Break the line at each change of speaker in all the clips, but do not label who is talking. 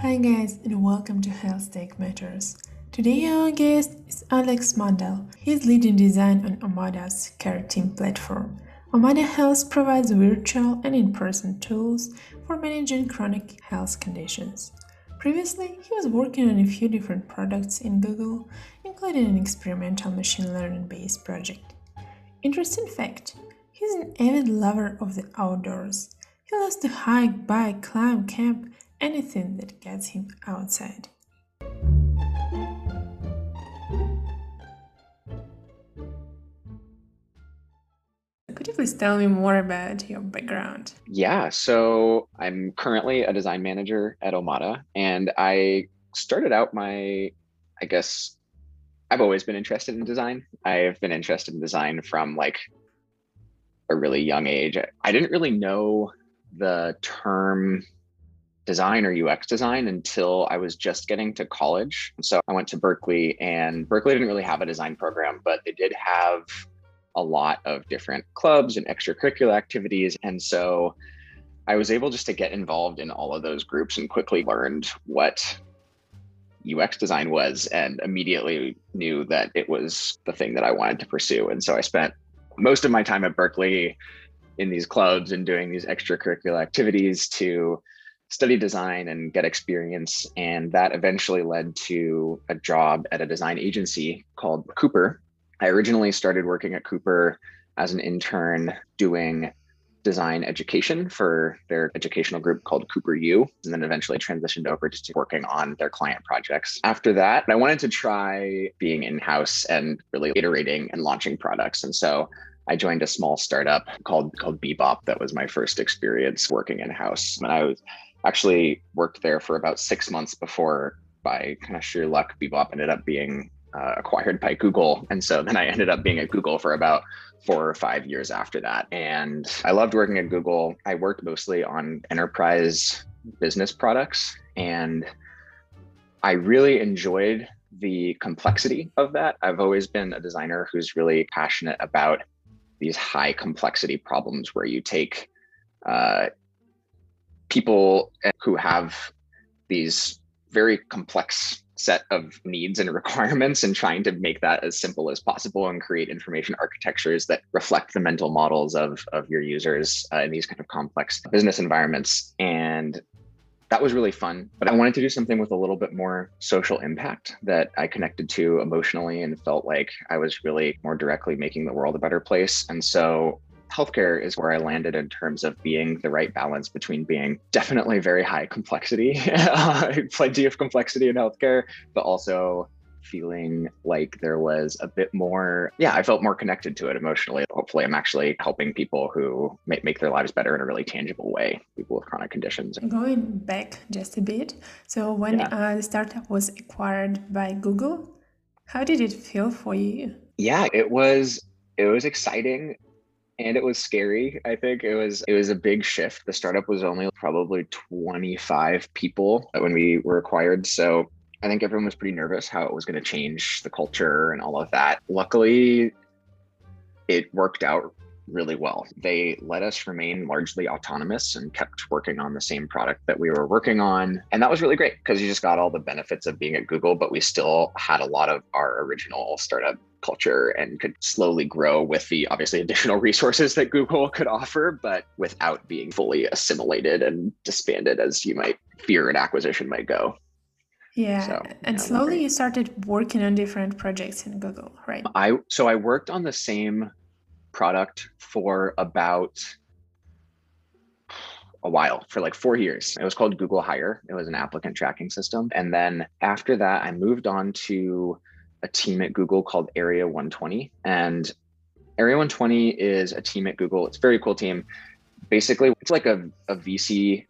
Hi guys and welcome to Health Tech Matters. Today our guest is Alex Mandel. He's leading design on Omada's care team platform. Omada Health provides virtual and in-person tools for managing chronic health conditions. Previously, he was working on a few different products in Google, including an experimental machine learning-based project. Interesting fact, he's an avid lover of the outdoors. He loves to hike, bike, climb, camp, anything that gets him outside. Could you please tell me more about your background?
Yeah, so I'm currently a design manager at Omada, and I started out I guess, I've always been interested in design. I've been interested in design from like a really young age. I didn't really know the term design or UX design until I was just getting to college. So I went to Berkeley, and Berkeley didn't really have a design program, but they did have a lot of different clubs and extracurricular activities. And so I was able just to get involved in all of those groups and quickly learned what UX design was and immediately knew that it was the thing that I wanted to pursue. And so I spent most of my time at Berkeley in these clubs and doing these extracurricular activities to study design and get experience. And that eventually led to a job at a design agency called Cooper. I originally started working at Cooper as an intern doing design education for their educational group called Cooper U, and then eventually transitioned over to working on their client projects. After that, I wanted to try being in-house and really iterating and launching products. And so I joined a small startup called Bebop. That was my first experience working in-house. And I was actually worked there for about 6 months before, by kind of sheer luck, Bebop ended up being acquired by Google. And so then I ended up being at Google for about 4 or 5 years after that. And I loved working at Google. I worked mostly on enterprise business products, and I really enjoyed the complexity of that. I've always been a designer who's really passionate about these high complexity problems where you take people who have these very complex set of needs and requirements and trying to make that as simple as possible and create information architectures that reflect the mental models of your users in these kind of complex business environments. And that was really fun, but I wanted to do something with a little bit more social impact that I connected to emotionally and felt like I was really more directly making the world a better place. And so healthcare is where I landed in terms of being the right balance between being definitely very high complexity, plenty of complexity in healthcare, but also feeling like there was a bit more, I felt more connected to it emotionally. Hopefully I'm actually helping people who make their lives better in a really tangible way, people with chronic conditions.
Going back just a bit, so when
Yeah.
the startup was acquired by Google, how did it feel for you?
Yeah, it was exciting and it was scary. I think it was a big shift. The startup was only probably 25 people when we were acquired. So I think everyone was pretty nervous how it was going to change the culture and all of that. Luckily, it worked out really well. They let us remain largely autonomous and kept working on the same product that we were working on. And that was really great because you just got all the benefits of being at Google, but we still had a lot of our original startup culture and could slowly grow with the obviously additional resources that Google could offer, but without being fully assimilated and disbanded as you might fear an acquisition might go.
Yeah,
So
and
yeah, it was
slowly
great.
you started working on different projects in Google, right?
I worked on the same product for about a while, for like 4 years. It was called Google Hire. It was an applicant tracking system. And then after that, I moved on to a team at Google called Area 120. And Area 120 is a team at Google. It's a very cool team. Basically, it's like a VC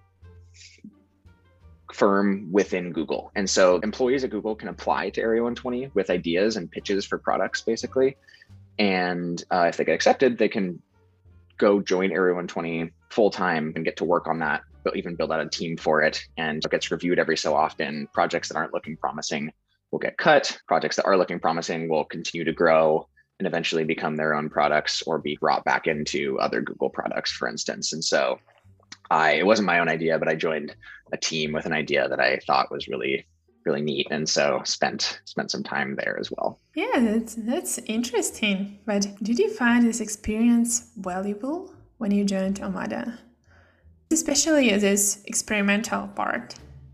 firm within Google. And so employees at Google can apply to Area 120 with ideas and pitches for products, basically. And if they get accepted, they can go join Area 120 full time and get to work on that, but even build out a team for it. And it gets reviewed every so often. Projects that aren't looking promising will get cut. Projects that are looking promising will continue to grow and eventually become their own products or be brought back into other Google products, for instance. And so it wasn't my own idea, but I joined a team with an idea that I thought was really, really neat. And so spent some time there as well.
Yeah, that's interesting. But did you find this experience valuable when you joined Omada? Especially this experimental part.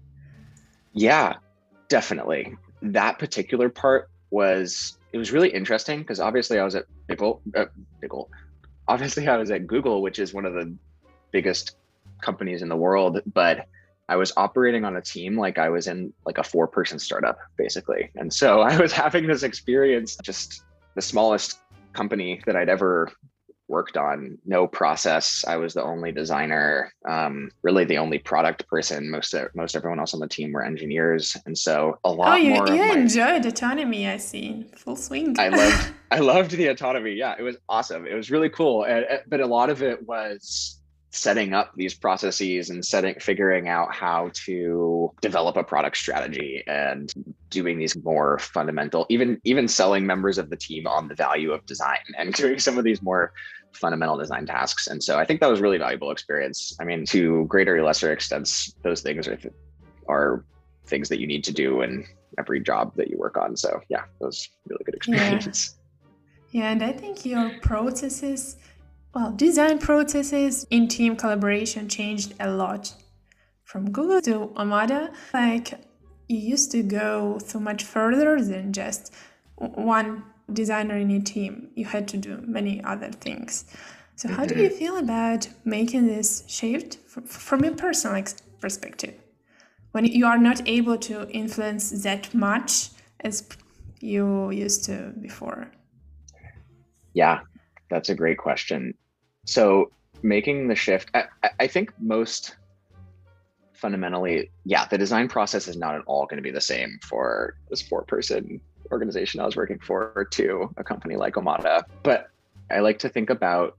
Yeah, definitely. That particular part it was really interesting because obviously I was at Biggle. Obviously I was at Google, which is one of the biggest companies in the world, but I was operating on a team like I was in like a 4-person startup, basically. And so I was having this experience, just the smallest company that I'd ever worked on, no process. I was the only designer, really the only product person. Most everyone else on the team were engineers. And so a
Oh,
lot
you,
more of
you
my
enjoyed autonomy, I see, in full swing.
I loved the autonomy. Yeah, it was awesome. It was really cool. But a lot of it was setting up these processes and figuring out how to develop a product strategy and doing these more fundamental, even selling members of the team on the value of design and doing some of these more fundamental design tasks. And so I think that was really valuable experience. I mean, to greater or lesser extents, those things are things that you need to do in every job that you work on. So yeah, it was really good experience.
Yeah, and I think your processes, design processes in team collaboration changed a lot. From Google to Omada, like you used to go so much further than just one designer in a team. You had to do many other things. So how do you feel about making this shift from your personal perspective? When you are not able to influence that much as you used to before?
Yeah, that's a great question. So making the shift, I think most fundamentally, yeah, the design process is not at all going to be the same for this 4-person organization I was working for to a company like Omada. But I like to think about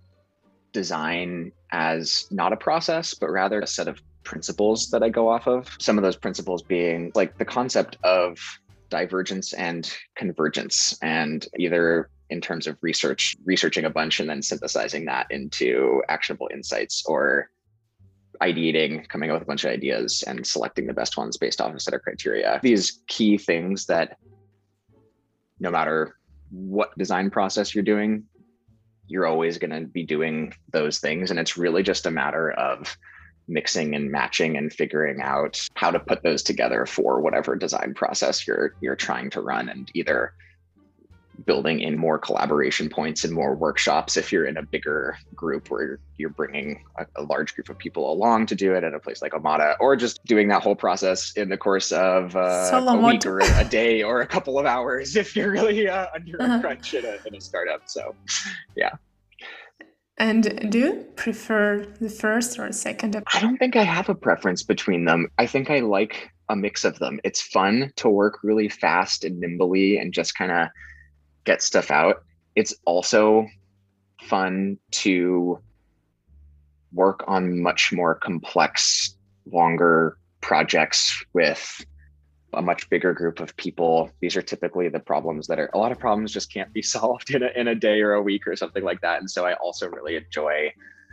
design as not a process, but rather a set of principles that I go off of. Some of those principles being like the concept of divergence and convergence, and either in terms of researching a bunch and then synthesizing that into actionable insights, or ideating, coming up with a bunch of ideas and selecting the best ones based off a set of criteria. These key things that no matter what design process you're doing, you're always going to be doing those things. And it's really just a matter of mixing and matching and figuring out how to put those together for whatever design process you're trying to run, and either building in more collaboration points and more workshops if you're in a bigger group where you're bringing a large group of people along to do it at a place like Omada, or just doing that whole process in the course of a week or a day or a couple of hours if you're really under a crunch in a startup. So yeah.
And do you prefer the first or second approach?
I don't think I have a preference between them. I think I like a mix of them. It's fun to work really fast and nimbly and just kind of get stuff out. It's also fun to work on much more complex, longer projects with a much bigger group of people. These are typically the problems a lot of problems just can't be solved in a day or a week or something like that. And so I also really enjoy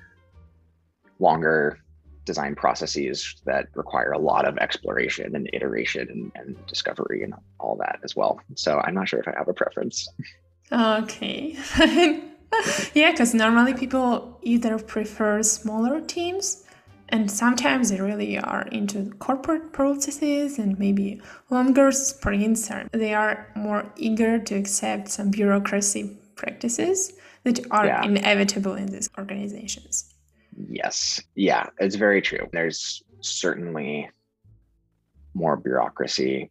longer design processes that require a lot of exploration and iteration and discovery and all that as well. So I'm not sure if I have a preference.
Okay. Yeah, because normally people either prefer smaller teams, and sometimes they really are into corporate processes and maybe longer sprints. They are more eager to accept some bureaucracy practices that are inevitable in these organizations.
Yes. Yeah, it's very true. There's certainly more bureaucracy,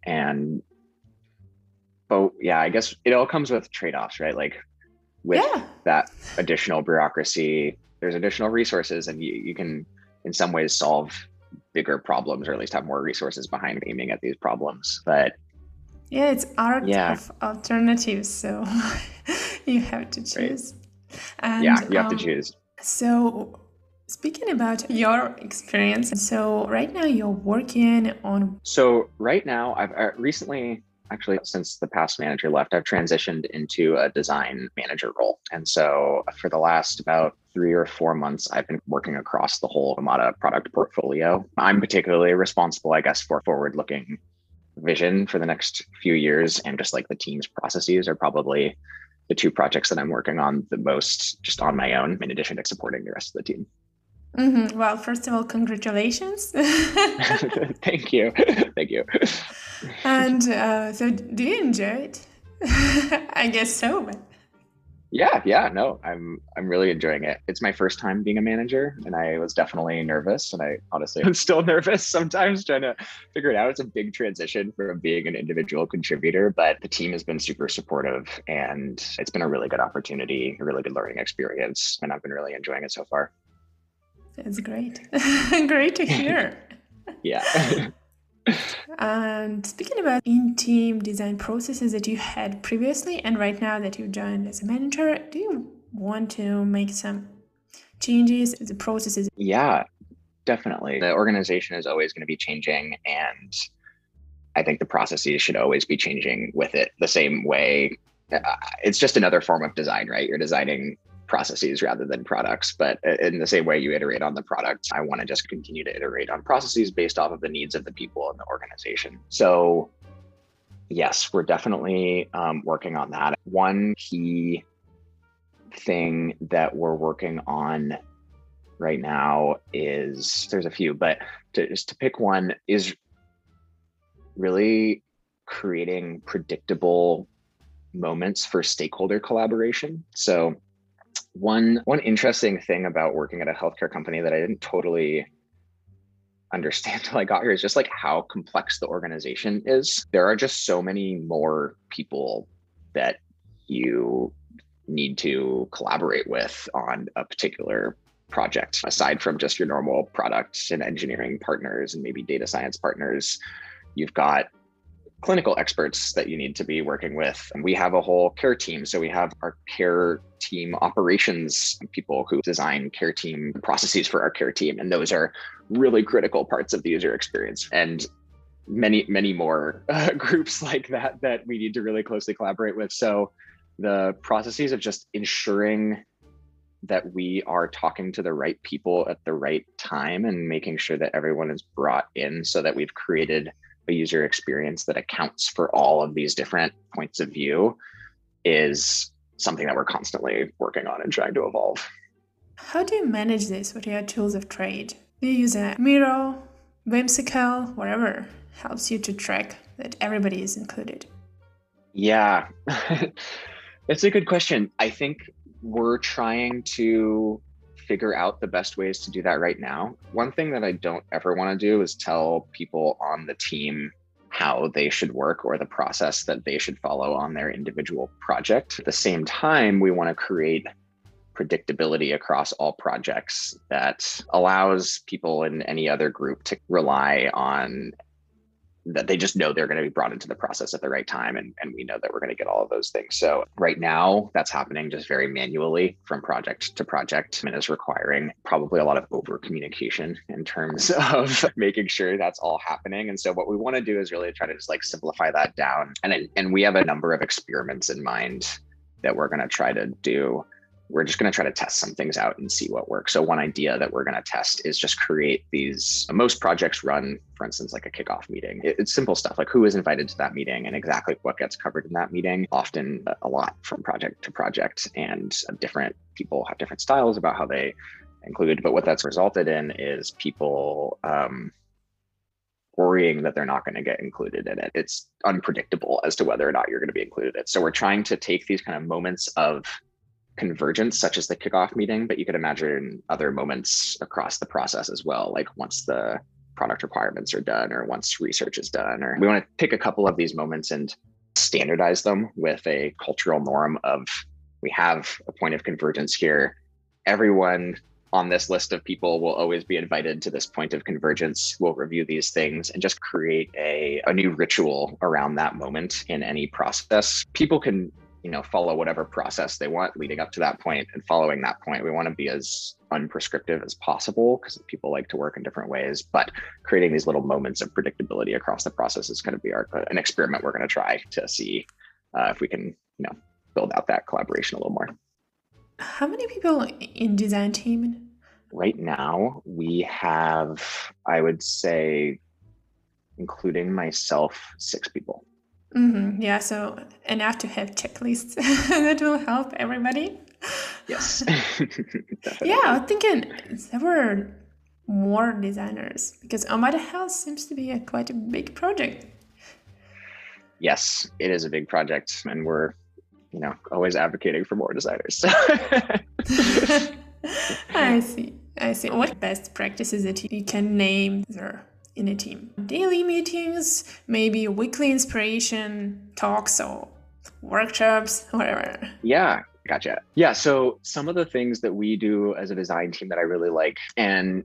but yeah, I guess it all comes with trade-offs, right? Like with that additional bureaucracy, there's additional resources, and you can in some ways solve bigger problems, or at least have more resources behind aiming at these problems. But
yeah, it's art of alternatives, so you have to choose.
Right. And you have to choose.
So speaking about your experience, so right now you're working on...
So right now, I've recently actually, since the past manager left, I've transitioned into a design manager role. And so for the last about 3 or 4 months, I've been working across the whole Omada product portfolio. I'm particularly responsible, I guess, for forward-looking vision for the next few years, and just like the team's processes are probably the two projects that I'm working on the most just on my own, in addition to supporting the rest of the team.
Well, first of all, congratulations.
Thank you. Thank you.
And so do you enjoy it? I guess so, but
Yeah, no, I'm really enjoying it. It's my first time being a manager, and I was definitely nervous, and I honestly am still nervous sometimes trying to figure it out. It's a big transition from being an individual contributor, but the team has been super supportive, and it's been a really good opportunity, a really good learning experience, and I've been really enjoying it so far.
that's great. Great to hear.
Yeah.
And speaking about in-team design processes that you had previously and right now that you joined as a manager, do you want to make some changes in the processes?
Yeah, definitely. The organization is always going to be changing, and I think the processes should always be changing with it the same way. It's just another form of design, right? You're designing processes rather than products, but in the same way you iterate on the product, I want to just continue to iterate on processes based off of the needs of the people in the organization. So yes, we're definitely working on that. One key thing that we're working on right now is, there's a few, but just to pick one, is really creating predictable moments for stakeholder collaboration. So one interesting thing about working at a healthcare company that I didn't totally understand till I got here is just like how complex the organization is. There are just so many more people that you need to collaborate with on a particular project, aside from just your normal products and engineering partners and maybe data science partners. You've got clinical experts that you need to be working with. And we have a whole care team. So we have our care team operations people who design care team processes for our care team. And those are really critical parts of the user experience. And many more groups like that we need to really closely collaborate with. So the processes of just ensuring that we are talking to the right people at the right time and making sure that everyone is brought in so that we've created a user experience that accounts for all of these different points of view is something that we're constantly working on and trying to evolve.
How do you manage this? What are your tools of trade? Do you use a Miro, Whimsical, whatever helps you to track that everybody is included?
Yeah, it's a good question. I think we're trying to figure out the best ways to do that right now. One thing that I don't ever want to do is tell people on the team how they should work or the process that they should follow on their individual project. At the same time, we want to create predictability across all projects that allows people in any other group to rely on that they just know they're going to be brought into the process at the right time. And we know that we're going to get all of those things. So right now that's happening just very manually from project to project and is requiring probably a lot of over communication in terms of making sure that's all happening. And so what we want to do is really try to just like simplify that down. And we have a number of experiments in mind that we're going to try to do. We're just going to try to test some things out and see what works. So one idea that we're going to test is just create these, most projects run, for instance, like a kickoff meeting. It's simple stuff like who is invited to that meeting and exactly what gets covered in that meeting, often a lot from project to project, and different people have different styles about how they include. But what that's resulted in is people worrying that they're not going to get included in it. It's unpredictable as to whether or not you're going to be included in it. So we're trying to take these kind of moments of convergence, such as the kickoff meeting, but you could imagine other moments across the process as well, like once the product requirements are done or once research is done. Or we want to pick a couple of these moments and standardize them with a cultural norm of, we have a point of convergence here. Everyone on this list of people will always be invited to this point of convergence. We'll review these things and just create a new ritual around that moment in any process. People can follow whatever process they want leading up to that point. And following that point, we want to be as unprescriptive as possible because people like to work in different ways, but creating these little moments of predictability across the process is going to be an experiment we're going to try to see if we can, build out that collaboration a little more.
How many people in design team?
Right now, we have, I would say, including myself, 6 people.
Mm-hmm. Yeah, so enough to have checklists that will help everybody.
Yes.
Yeah, I'm thinking there were more designers because Omada Health seems to be quite a big project.
Yes, it is a big project, and we're, always advocating for more designers.
I see. What best practices that you can name there in a team? Daily meetings, maybe weekly inspiration talks or workshops, whatever.
Yeah, gotcha. Yeah, so some of the things that we do as a design team that I really like, and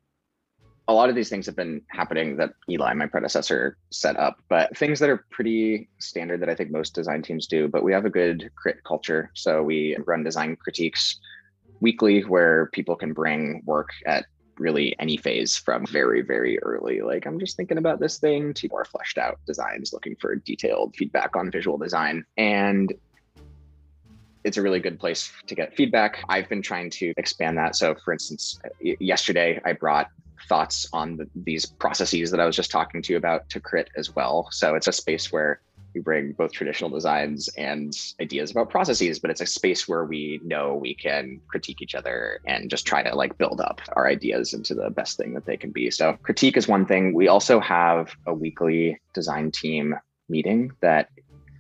a lot of these things have been happening that Eli, my predecessor, set up, but things that are pretty standard that I think most design teams do, but we have a good crit culture. So we run design critiques weekly where people can bring work at really any phase from very, very early, like I'm just thinking about this thing, to more fleshed out designs, looking for detailed feedback on visual design. And it's a really good place to get feedback. I've been trying to expand that. So for instance, yesterday I brought thoughts on these processes that I was just talking to you about to crit as well. So it's a space where we bring both traditional designs and ideas about processes, but it's a space where we know we can critique each other and just try to build up our ideas into the best thing that they can be. So critique is one thing. We also have a weekly design team meeting that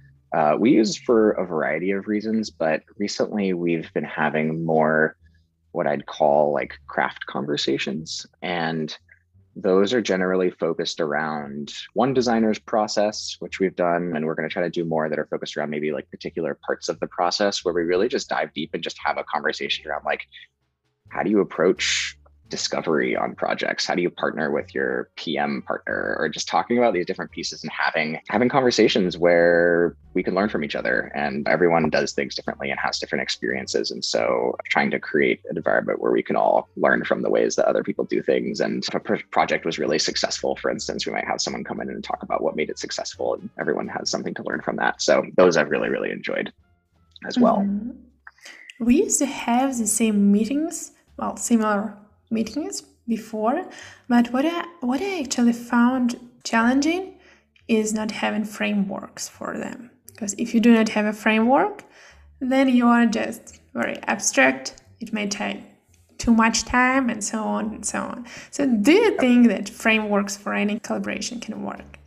we use for a variety of reasons, but recently we've been having more what I'd call craft conversations. And those are generally focused around one designer's process, which we've done. And we're going to try to do more that are focused around maybe particular parts of the process where we really just dive deep and just have a conversation around how do you approach discovery on projects? How do you partner with your PM partner, or just talking about these different pieces and having conversations where we can learn from each other, and everyone does things differently and has different experiences. And so trying to create an environment where we can all learn from the ways that other people do things. And if a project was really successful, for instance, we might have someone come in and talk about what made it successful, and everyone has something to learn from that. So those I've really, really enjoyed as well.
Mm-hmm. We used to have the same meetings, similar meetings before, but what I actually found challenging is not having frameworks for them. Because if you do not have a framework, then you are just very abstract. It may take too much time and so on and so on. So do you think that frameworks for any collaboration can work?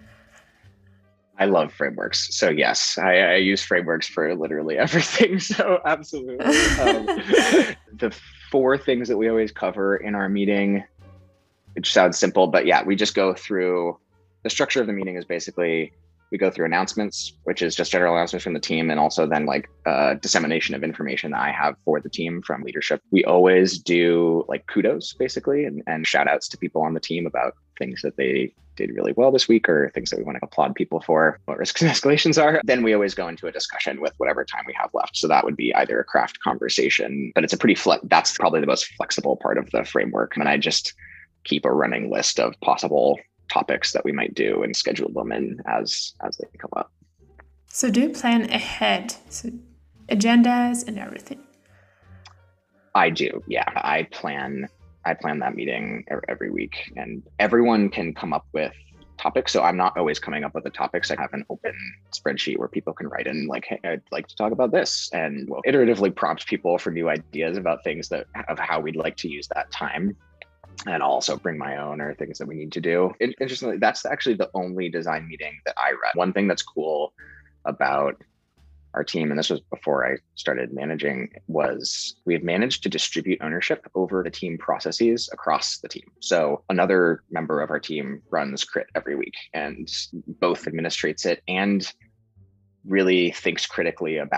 I love frameworks. So yes, I use frameworks for literally everything. So absolutely. The 4 things that we always cover in our meeting, which sounds simple, but yeah, we just go through, the structure of the meeting is basically, we go through announcements, which is just general announcements from the team, and also then dissemination of information that I have for the team from leadership. We always do kudos basically, and shout outs to people on the team about things that they did really well this week, or things that we want to applaud people for, what risks and escalations are. Then we always go into a discussion with whatever time we have left. So that would be either a craft conversation, but it's a pretty that's probably the most flexible part of the framework. And I just keep a running list of possible topics that we might do and schedule them in as they come up.
So do you plan ahead? So agendas and everything?
I do. Yeah, I plan that meeting every week, and everyone can come up with topics. So I'm not always coming up with the topics. I have an open spreadsheet where people can write in hey, I'd like to talk about this, and we'll iteratively prompt people for new ideas about things of how we'd like to use that time. And I'll also bring my own, or things that we need to do. Interestingly, that's actually the only design meeting that I run. One thing that's cool about our team, and this was before I started managing, was we've managed to distribute ownership over the team processes across the team. So another member of our team runs Crit every week and both administrates it and really thinks critically about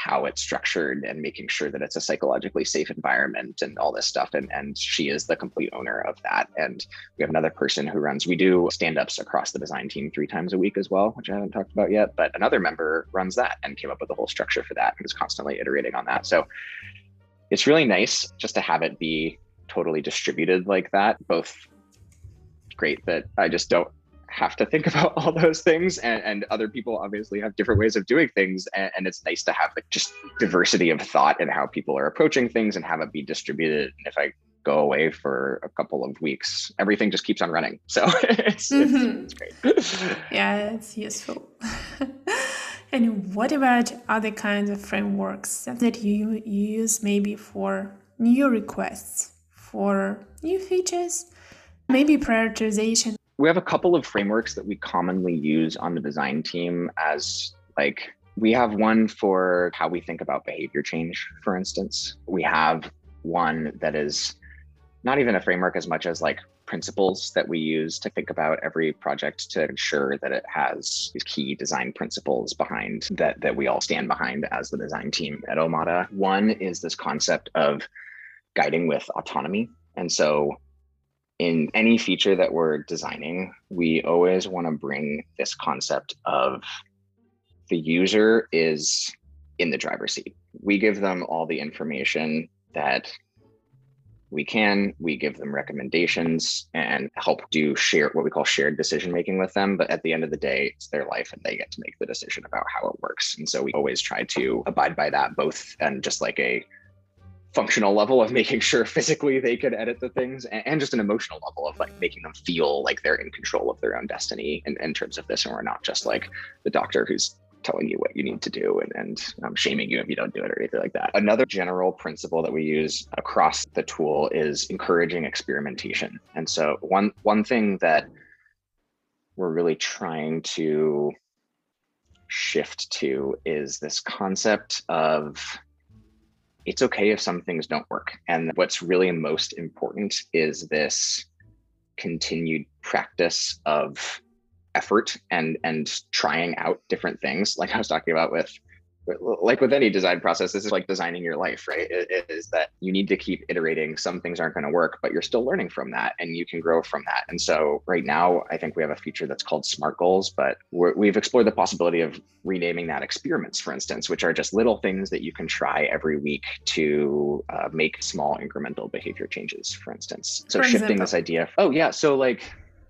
how it's structured and making sure that it's a psychologically safe environment and all this stuff. And she is the complete owner of that. And we have another person who runs, we do stand-ups across the design team 3 times a week as well, which I haven't talked about yet, but another member runs that and came up with the whole structure for that and is constantly iterating on that. So it's really nice just to have it be totally distributed like that. Both great that I just don't have to think about all those things, and other people obviously have different ways of doing things, and it's nice to have like just diversity of thought in how people are approaching things and have it be distributed. And if I go away for a couple of weeks, everything just keeps on running, so it's great.
Yeah, it's useful. And what about other kinds of frameworks that you use maybe for new requests, for new features, maybe prioritization?
We have a couple of frameworks that we commonly use on the design team as like, we have one for how we think about behavior change, for instance. We have one that is not even a framework as much as like principles that we use to think about every project to ensure that it has these key design principles behind that we all stand behind as the design team at Omada. One is this concept of guiding with autonomy. And so in any feature that we're designing, we always want to bring this concept of the user is in the driver's seat. We give them all the information that we can. We give them recommendations and help do what we call shared decision making with them. But at the end of the day, it's their life and they get to make the decision about how it works. And so we always try to abide by that, both and just like a functional level of making sure physically they can edit the things, and just an emotional level of like making them feel like they're in control of their own destiny in terms of this, and we're not just like the doctor who's telling you what you need to do and shaming you if you don't do it or anything like that. Another general principle that we use across the tool is encouraging experimentation. And so one thing that we're really trying to shift to is this concept of it's okay if some things don't work. And what's really most important is this continued practice of effort and trying out different things. Like I was talking about with any design process, this is like designing your life, right? It is that you need to keep iterating. Some things aren't going to work, but you're still learning from that and you can grow from that. And so right now, I think we have a feature that's called SMART goals, but we've explored the possibility of renaming that experiments, for instance, which are just little things that you can try every week to make small incremental behavior changes, for instance. So shifting this idea. Oh yeah. So like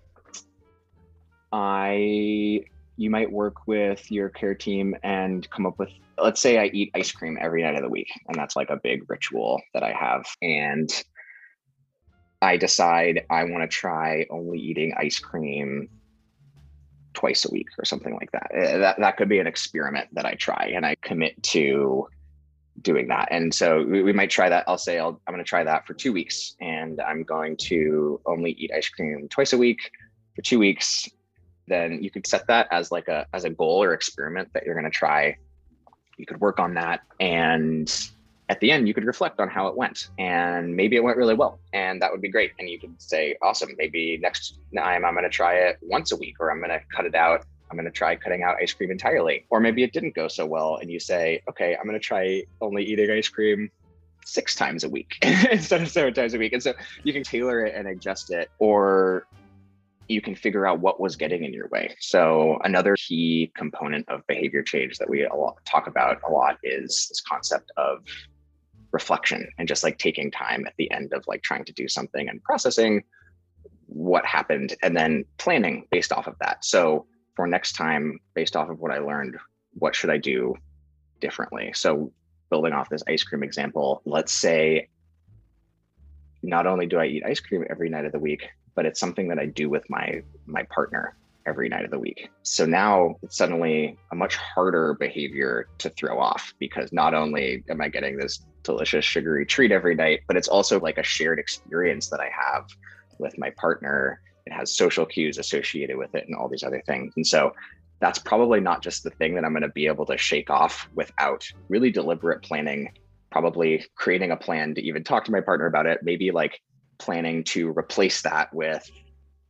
you might work with your care team and come up with, let's say I eat ice cream every night of the week, and that's like a big ritual that I have. And I decide I want to try only eating ice cream twice a week or something like that. That could be an experiment that I try, and I commit to doing that. And so we might try that. I'll say I'm going to try that for 2 weeks, and I'm going to only eat ice cream twice a week for 2 weeks. Then you could set that as a goal or experiment that you're going to try. You could work on that, and at the end you could reflect on how it went, and maybe it went really well, and that would be great. And you could say, awesome, maybe next time I'm going to try it once a week, or I'm going to cut it out. I'm going to try cutting out ice cream entirely. Or maybe it didn't go so well, and you say, okay, I'm going to try only eating ice cream 6 times a week instead of 7 times a week. And so you can tailor it and adjust it, or you can figure out what was getting in your way. So another key component of behavior change that we talk about a lot is this concept of reflection, and just like taking time at the end of like trying to do something and processing what happened, and then planning based off of that. So for next time, based off of what I learned, what should I do differently? So building off this ice cream example, let's say not only do I eat ice cream every night of the week, but it's something that I do with my partner every night of the week. So now it's suddenly a much harder behavior to throw off, because not only am I getting this delicious sugary treat every night, but it's also like a shared experience that I have with my partner. It has social cues associated with it and all these other things. And so that's probably not just the thing that I'm going to be able to shake off without really deliberate planning, probably creating a plan to even talk to my partner about it, maybe like planning to replace that with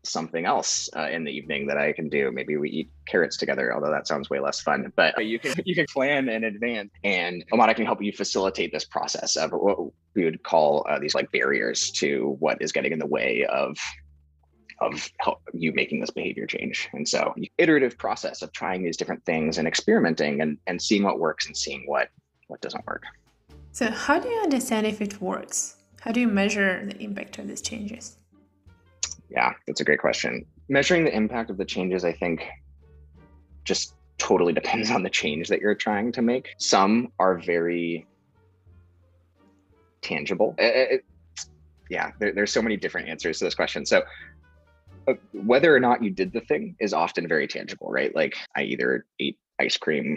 something else in the evening that I can do. Maybe we eat carrots together, although that sounds way less fun. But you can plan in advance, and Omada can help you facilitate this process of what we would call these like barriers to what is getting in the way of you making this behavior change. And so iterative process of trying these different things and experimenting and seeing what works and seeing what doesn't work.
So how do you understand if it works? How do you measure the impact of these changes?
Yeah, that's a great question. Measuring the impact of the changes, I think, just totally depends on the change that you're trying to make. Some are very tangible. There's so many different answers to this question. So whether or not you did the thing is often very tangible, right? Like I either ate ice cream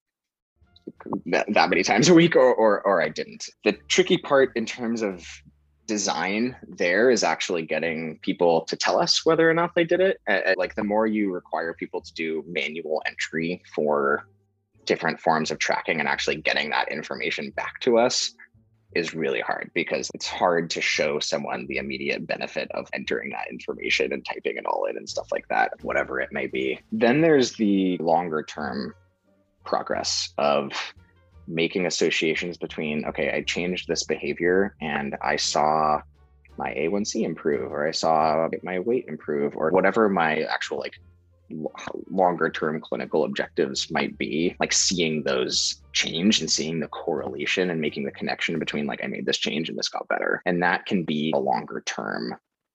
that many times a week or I didn't. The tricky part in terms of design there is actually getting people to tell us whether or not they did it. Like the more you require people to do manual entry for different forms of tracking and actually getting that information back to us is really hard, because it's hard to show someone the immediate benefit of entering that information and typing it all in and stuff like that, whatever it may be. Then there's the longer term progress of making associations between, okay, I changed this behavior and I saw my A1C improve, or I saw my weight improve, or whatever my actual like longer term clinical objectives might be, like seeing those change and seeing the correlation and making the connection between like I made this change and this got better. And that can be a longer term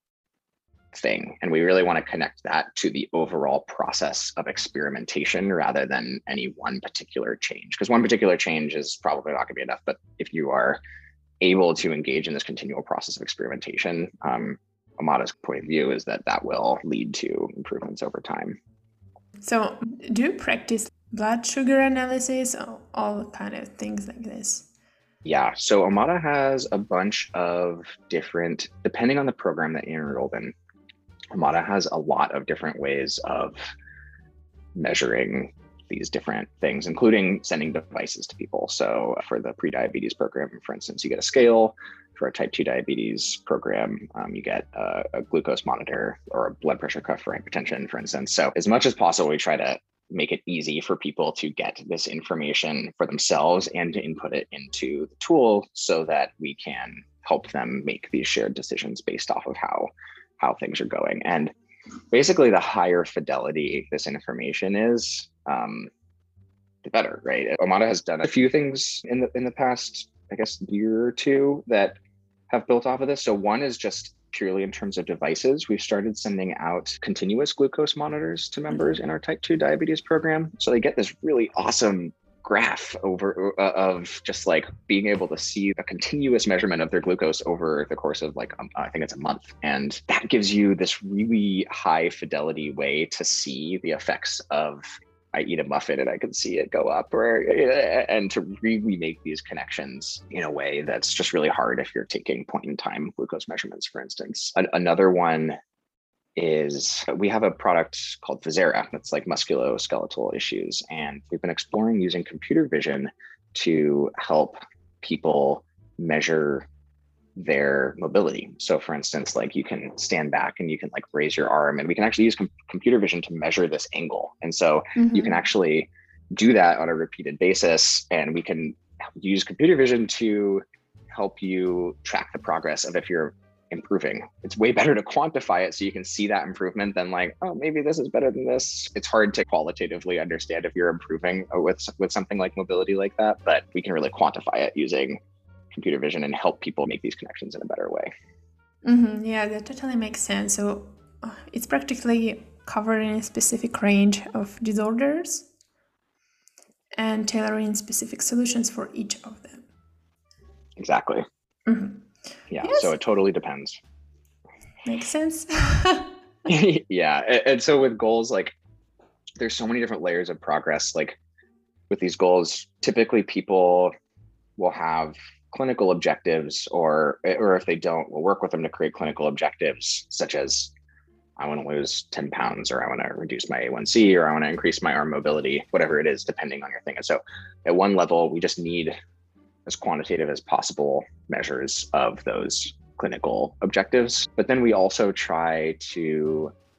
thing. And we really want to connect that to the overall process of experimentation rather than any one particular change, because one particular change is probably not going to be enough. But if you are able to engage in this continual process of experimentation, Omada's point of view is that that will lead to improvements over time.
So do you practice blood sugar analysis or all kind of things like this?
Yeah, so Omada has a bunch of different, depending on the program that you're enrolled in, Omada has a lot of different ways of measuring these different things, including sending devices to people. So for the pre-diabetes program, for instance, you get a scale. For a type 2 diabetes program, you get a glucose monitor or a blood pressure cuff for hypertension, for instance. So as much as possible, we try to make it easy for people to get this information for themselves and to input it into the tool so that we can help them make these shared decisions based off of how things are going. And basically, the higher fidelity this information is, the better, right? Omada has done a few things in the past, I guess, year or two that have built off of this. So one is just purely in terms of devices. We've started sending out continuous glucose monitors to members in our type 2 diabetes program. So they get this really awesome graph over of just like being able to see a continuous measurement of their glucose over the course of like, I think it's a month. And that gives you this really high fidelity way to see the effects of I eat a muffin and I can see it go up, and to really make these connections in a way that's just really hard if you're taking point in time glucose measurements, for instance. Another one is we have a product called Vizera that's like musculoskeletal issues. And we've been exploring using computer vision to help people measure their mobility. So for instance, like you can stand back and you can like raise your arm, and we can actually use computer vision to measure this angle. And so you can actually do that on a repeated basis, and we can use computer vision to help you track the progress of if you're improving. It's way better to quantify it so you can see that improvement than like, oh, maybe this is better than this. It's hard to qualitatively understand if you're improving with something like mobility like that, but we can really quantify it using computer vision and help people make these connections in a better way.
Yeah, that totally makes sense. So it's practically covering a specific range of disorders and tailoring specific solutions for each of them.
Exactly. Yeah, yes. So it totally depends.
Makes sense.
Yeah, and so with goals, like there's so many different layers of progress. Like with these goals, typically people will have clinical objectives, or if they don't, we'll work with them to create clinical objectives, such as I want to lose 10 pounds, or I want to reduce my A1C, or I want to increase my arm mobility, whatever it is, depending on your thing. And so at one level, we just need as quantitative as possible measures of those clinical objectives. But then we also try to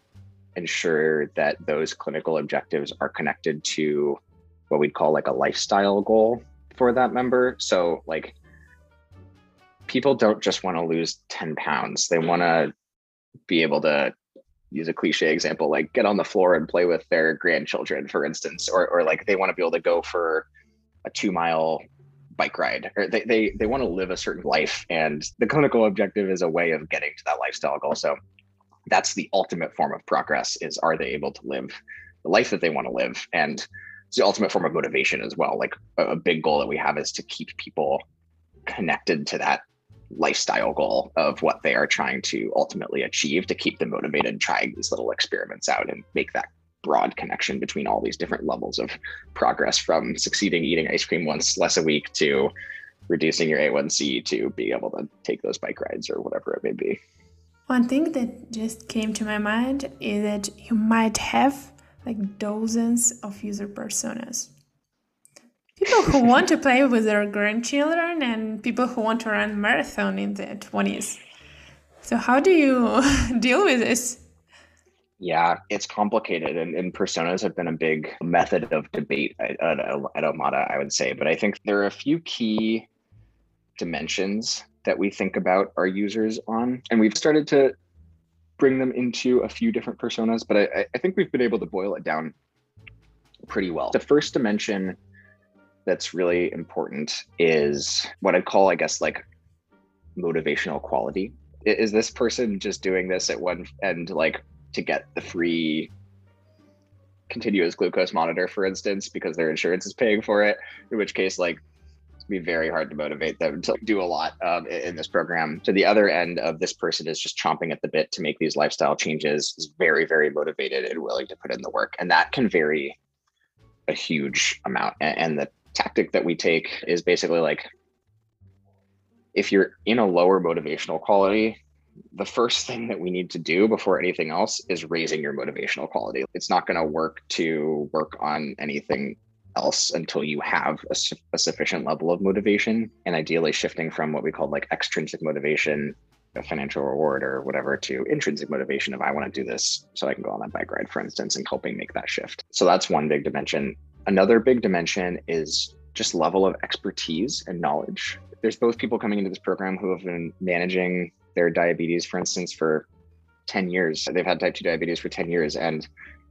ensure that those clinical objectives are connected to what we'd call like a lifestyle goal for that member. So like people don't just want to lose 10 pounds. They want to be able to use a cliche example, like get on the floor and play with their grandchildren, for instance, or like they want to be able to go for a 2-mile bike ride, or they want to live a certain life. And the clinical objective is a way of getting to that lifestyle goal. So that's the ultimate form of progress, is are they able to live the life that they want to live? And it's the ultimate form of motivation as well. Like a big goal that we have is to keep people connected to that lifestyle goal of what they are trying to ultimately achieve, to keep them motivated, trying these little experiments out and make that broad connection between all these different levels of progress, from succeeding eating ice cream once less a week to reducing your A1C to being able to take those bike rides or whatever it may be.
One thing that just came to my mind is that you might have like dozens of user personas. People who want to play with their grandchildren and people who want to run marathon in their 20s. So how do you deal with this?
Yeah, it's complicated, and personas have been a big method of debate at Omada, I would say. But I think there are a few key dimensions that we think about our users on, and we've started to bring them into a few different personas, but I think we've been able to boil it down pretty well. The first dimension that's really important is what I'd call, I guess, like motivational quality. Is this person just doing this at one end, like to get the free continuous glucose monitor, for instance, because their insurance is paying for it, in which case, like, it's be very hard to motivate them to do a lot in this program. To the other end of this person is just chomping at the bit to make these lifestyle changes, is very, very motivated and willing to put in the work. And that can vary a huge amount. And the tactic that we take is basically like, if you're in a lower motivational quality, the first thing that we need to do before anything else is raising your motivational quality. It's not going to work to work on anything else until you have a sufficient level of motivation, and ideally shifting from what we call like extrinsic motivation, a financial reward or whatever, to intrinsic motivation of I want to do this so I can go on that bike ride, for instance, and helping make that shift. So that's one big dimension. Another big dimension is just level of expertise and knowledge. There's both people coming into this program who have been managing their diabetes, for instance, for 10 years. They've had type 2 diabetes for 10 years and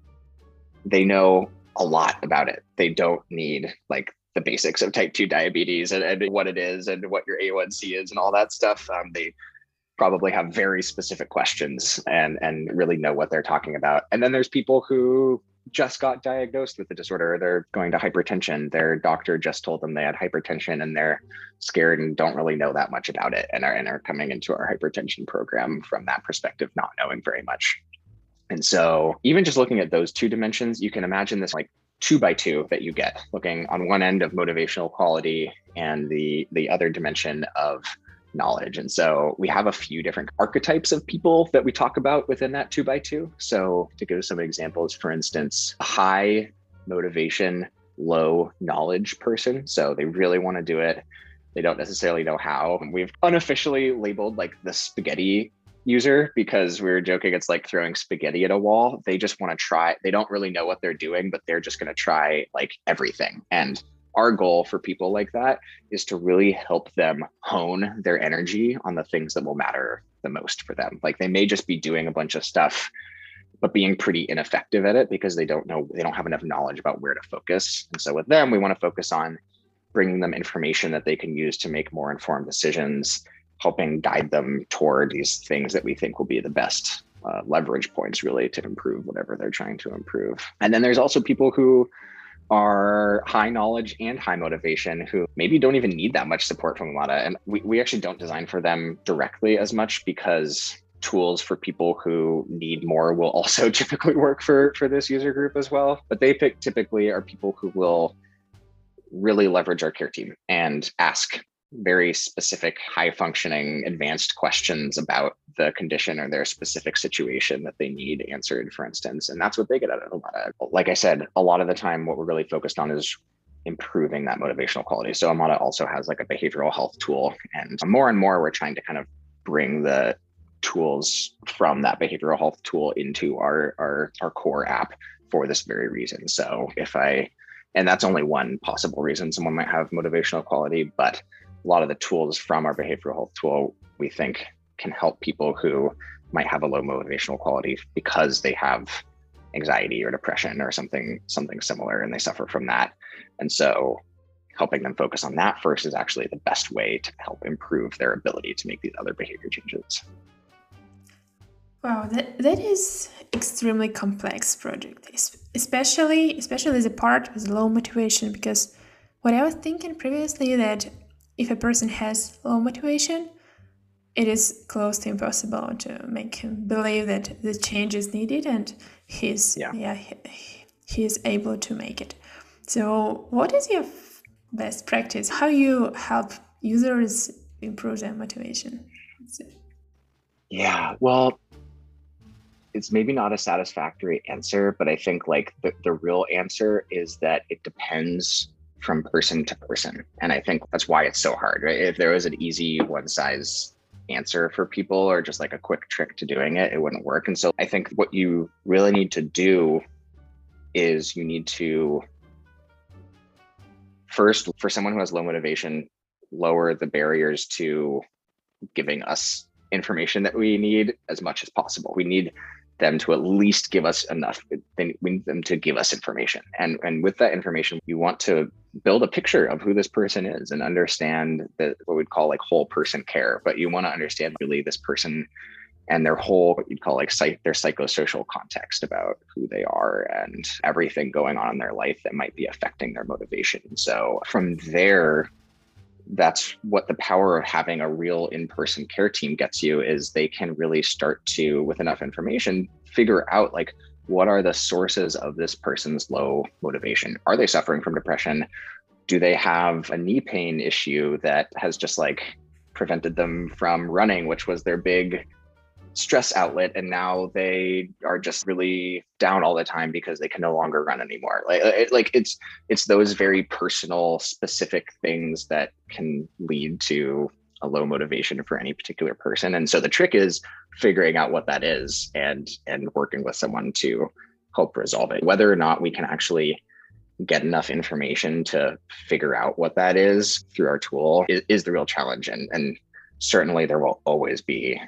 they know a lot about it. They don't need like the basics of type 2 diabetes and what it is and what your A1C is and all that stuff. They probably have very specific questions and really know what they're talking about. And then there's people who just got diagnosed with the disorder. They're going to hypertension. Their doctor just told them they had hypertension and they're scared and don't really know that much about it, and are coming into our hypertension program from that perspective, not knowing very much. And so even just looking at those two dimensions, you can imagine this like 2x2 that you get, looking on one end of motivational quality and the other dimension of knowledge. And so we have a few different archetypes of people that we talk about within that 2x2. So to give some examples, for instance, a high motivation, low knowledge person. So they really want to do it. They don't necessarily know how. We've unofficially labeled like the spaghetti user because we were joking it's like throwing spaghetti at a wall. They just want to try. They don't really know what they're doing, but they're just going to try like everything. And our goal for people like that is to really help them hone their energy on the things that will matter the most for them. Like they may just be doing a bunch of stuff, but being pretty ineffective at it because they don't have enough knowledge about where to focus. And so with them, we want to focus on bringing them information that they can use to make more informed decisions, helping guide them toward these things that we think will be the best leverage points really to improve whatever they're trying to improve. And then there's also people who are high knowledge and high motivation who maybe don't even need that much support from Omada. And we actually don't design for them directly as much because tools for people who need more will also typically work for this user group as well. But they typically are people who will really leverage our care team and ask very specific, high functioning, advanced questions about the condition or their specific situation that they need answered, for instance. And that's what they get out of Omada. Like I said, a lot of the time, what we're really focused on is improving that motivational quality. So Omada also has like a behavioral health tool, and more we're trying to kind of bring the tools from that behavioral health tool into our core app for this very reason. So and that's only one possible reason someone might have motivational quality, but a lot of the tools from our behavioral health tool, we think can help people who might have a low motivational quality because they have anxiety or depression or something similar, and they suffer from that. And so helping them focus on that first is actually the best way to help improve their ability to make these other behavior changes.
Wow, that is extremely complex project, especially the part with low motivation, because what I was thinking previously that if a person has low motivation, it is close to impossible to make him believe that the change is needed and he is able to make it. So what is your best practice? How you help users improve their motivation?
Yeah, well, it's maybe not a satisfactory answer, but I think like the real answer is that it depends from person to person. And I think that's why it's so hard, right? If there was an easy one size answer for people or just like a quick trick to doing it, it wouldn't work. And so I think what you really need to do is you need to first, for someone who has low motivation, lower the barriers to giving us information that we need as much as possible. We need them to at least give us enough. We need them to give us information. And with that information, you want to build a picture of who this person is and understand what we'd call like whole person care. But you want to understand really this person and their whole, what you'd call like their psychosocial context about who they are and everything going on in their life that might be affecting their motivation. So from there, that's what the power of having a real in-person care team gets you, is they can really start to, with enough information, figure out like, what are the sources of this person's low motivation? Are they suffering from depression? Do they have a knee pain issue that has just like prevented them from running, which was their big stress outlet, and now they are just really down all the time because they can no longer run anymore? It's those very personal, specific things that can lead to a low motivation for any particular person. And so the trick is figuring out what that is and working with someone to help resolve it. Whether or not we can actually get enough information to figure out what that is through our tool is the real challenge. And certainly there will always be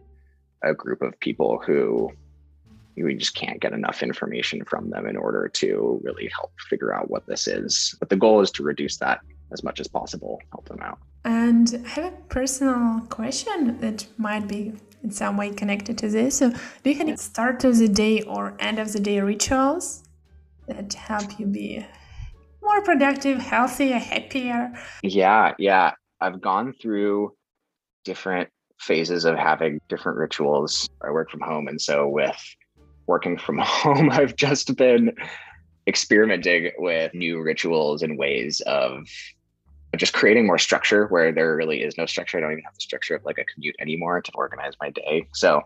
a group of people who we just can't get enough information from them in order to really help figure out what this is. But the goal is to reduce that as much as possible, help them out.
And I have a personal question that might be in some way connected to this. So do you have any start of the day or end of the day rituals that help you be more productive, healthier, happier?
Yeah. I've gone through different phases of having different rituals. I work from home. And so with working from home, I've just been experimenting with new rituals and ways of just creating more structure where there really is no structure. I don't even have the structure of like a commute anymore to organize my day. So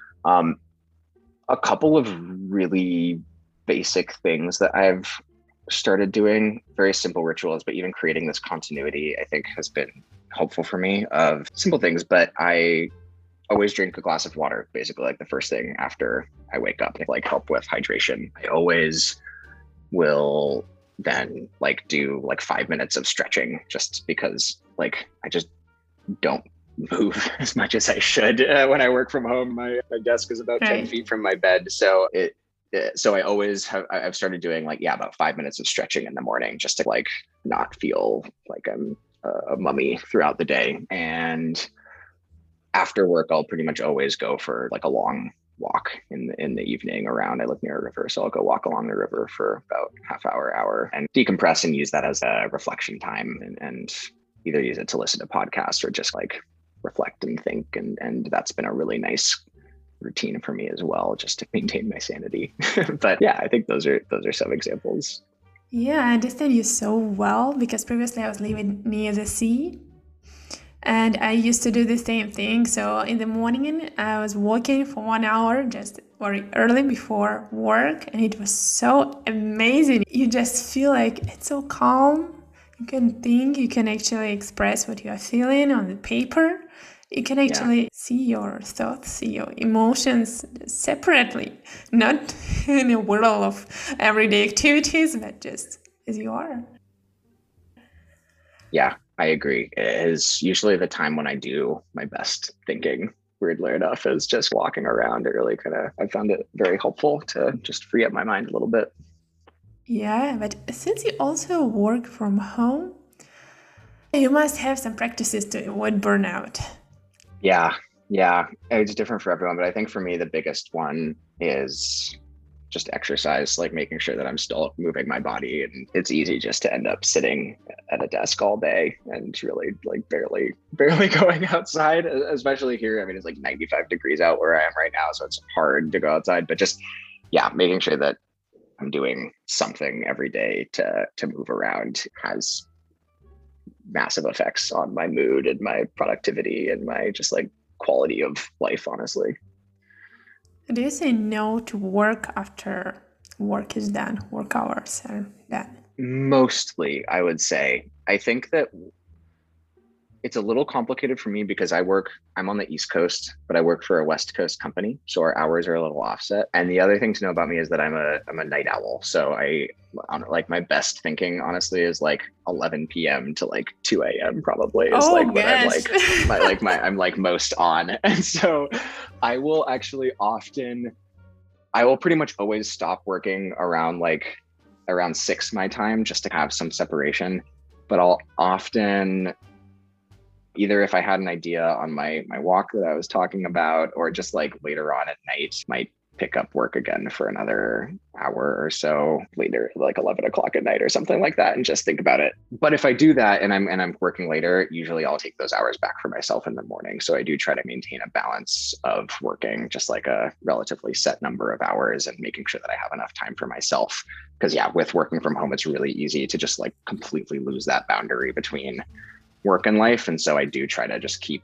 a couple of really basic things that I've started doing, very simple rituals, but even creating this continuity, I think has been helpful for me, of simple things. But I always drink a glass of water, basically like the first thing after I wake up, to like help with hydration. I always will then like do like 5 minutes of stretching, just because like I just don't move as much as I should when I work from home. My desk is about 10 feet from my bed. So I always I've started doing like, about 5 minutes of stretching in the morning, just to like not feel like I'm a mummy throughout the day. And after work, I'll pretty much always go for like a long walk in the evening around. I live near a river, so I'll go walk along the river for about half hour and decompress and use that as a reflection time, and either use it to listen to podcasts or just like reflect and think. And that's been a really nice routine for me as well, just to maintain my sanity. But yeah, I think those are some examples.
Yeah, I understand you so well, because previously I was living near the sea and I used to do the same thing. So in the morning I was walking for 1 hour, just very early before work, and it was so amazing. You just feel like it's so calm. You can think, you can actually express what you are feeling on the paper. You can actually see your thoughts, see your emotions separately, not in a world of everyday activities, but just as you are.
Yeah, I agree. It is usually the time when I do my best thinking, weirdly enough, is just walking around. It really I found it very helpful to just free up my mind a little bit.
Yeah, but since you also work from home, you must have some practices to avoid burnout.
Yeah, yeah. It's different for everyone, but I think for me, the biggest one is just exercise, like making sure that I'm still moving my body. And it's easy just to end up sitting at a desk all day and really like barely going outside, especially here. I mean, it's like 95 degrees out where I am right now, so it's hard to go outside, but just, yeah, making sure that I'm doing something every day to move around has massive effects on my mood and my productivity and my just like quality of life, honestly.
Do you say no to work after work is done, work hours are done?
Mostly, I would say. I think that it's a little complicated for me because I'm on the East Coast, but I work for a West Coast company. So our hours are a little offset. And the other thing to know about me is that I'm a night owl. So like my best thinking honestly is like 11 p.m. to like 2 a.m. probably is
Oh
like when I'm
gosh.
I'm like most on. And so I will I will pretty much always stop working around 6 my time just to have some separation. But I'll often, either if I had an idea on my walk that I was talking about, or just like later on at night, might pick up work again for another hour or so later, like 11 o'clock at night or something like that, and just think about it. But if I do that and I'm working later, usually I'll take those hours back for myself in the morning. So I do try to maintain a balance of working just like a relatively set number of hours and making sure that I have enough time for myself. Because yeah, with working from home, it's really easy to just like completely lose that boundary between work and life. And so I do try to just keep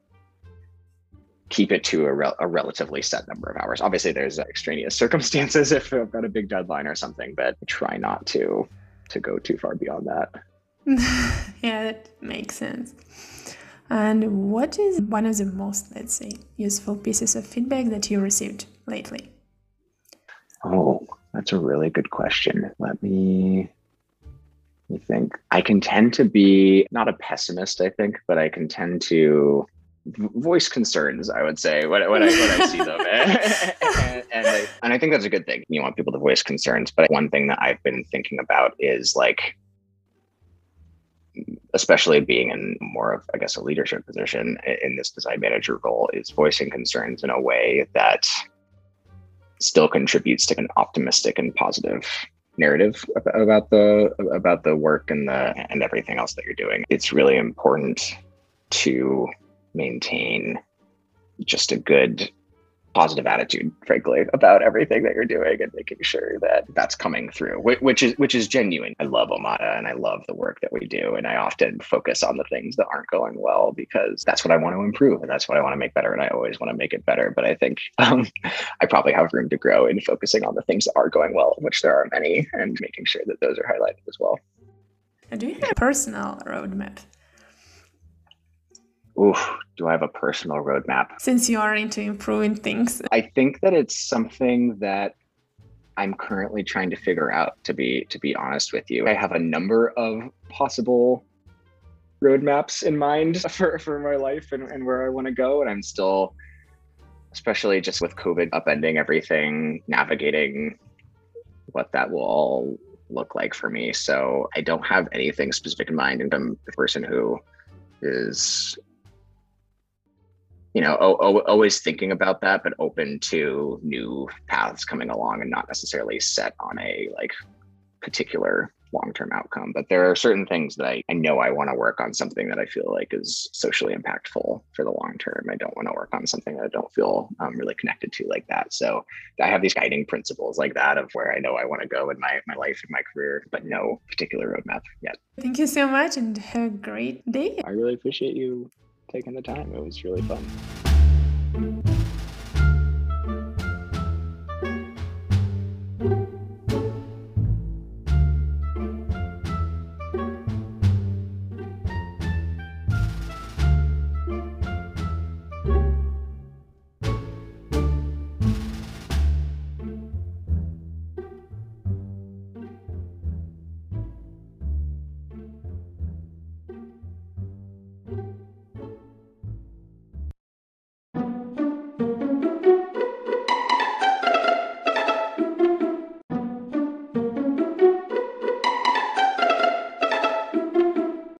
it to a relatively set number of hours. Obviously there's extraneous circumstances if I've got a big deadline or something, but try not to go too far beyond that.
Yeah, that makes sense. And what is one of the most, let's say, useful pieces of feedback that you received lately?
Oh, that's a really good question. Let me think. I can tend to be not a pessimist, I think, but I can tend to voice concerns, I would say, when I see them. And I think that's a good thing. You want people to voice concerns. But one thing that I've been thinking about is like, especially being in more of, I guess, a leadership position in this design manager role, is voicing concerns in a way that still contributes to an optimistic and positive narrative about the work and everything else that you're doing. It's really important to maintain just a good positive attitude, frankly, about everything that you're doing and making sure that that's coming through, which is genuine. I love Omada and I love the work that we do. And I often focus on the things that aren't going well because that's what I want to improve and that's what I want to make better. And I always want to make it better. But I think I probably have room to grow in focusing on the things that are going well, which there are many, and making sure that those are highlighted as well.
Do you have a personal roadmap?
Oof, do I have a personal roadmap?
Since you are into improving things.
I think that it's something that I'm currently trying to figure out, to be honest with you. I have a number of possible roadmaps in mind for my life and where I want to go. And I'm still, especially just with COVID upending everything, navigating what that will all look like for me. So I don't have anything specific in mind. And I'm the person who is, you know, always thinking about that, but open to new paths coming along and not necessarily set on a like particular long-term outcome. But there are certain things that I know I want to work on something that I feel like is socially impactful for the long term. I don't want to work on something that I don't feel really connected to like that. So I have these guiding principles like that of where I know I want to go in my life and my career, but no particular roadmap yet.
Thank you so much and have a great day.
I really appreciate you taking the time. It was really fun.